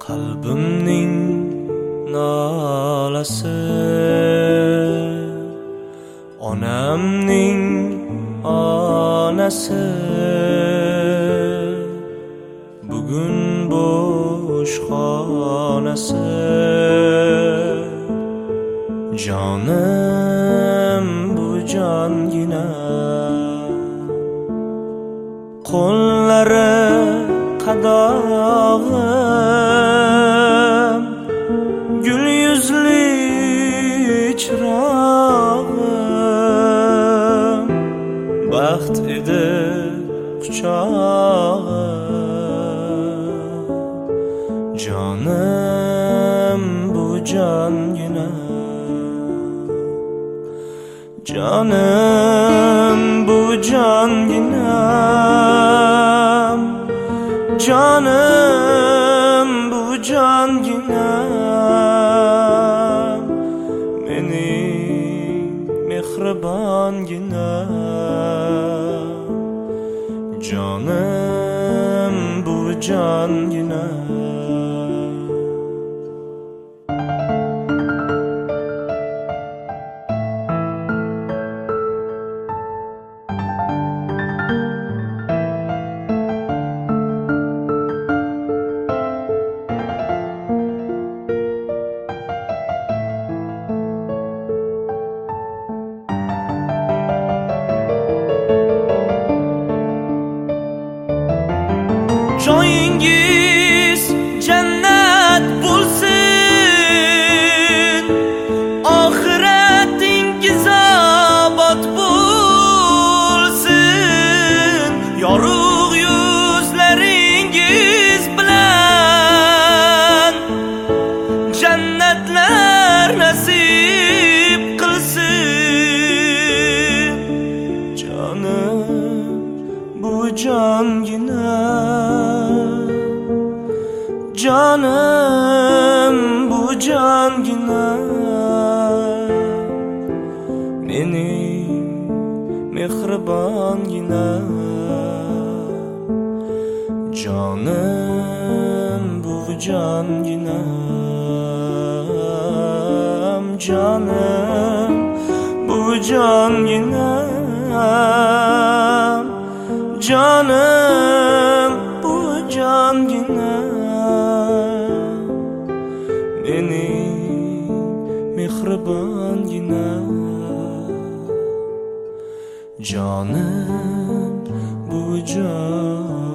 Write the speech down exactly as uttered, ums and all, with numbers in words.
qalbimning nolasi, onamning onasi bugun bo'sh xonasi. Jonim bu jongina, qo'llari qadog'im, gul yuzli chirog'im, baxt edi quchog'im. Jonim bu jongina, jonim bu jongina, jonim bu jongina, mening mehribongina. Jonim bu jongina. Joyingiz jannat bo'lsin, oxiratingiz obod bo'lsin. Yorug' yuzlaringiz bilan jannatlar nasib qilsin. Jonim bu jongina, jonim bu jongina, mening mehribongina. Jonim bu jongina, jonim bu jongina, jonim bu jongina, mening mehribongina. Jonim bu jon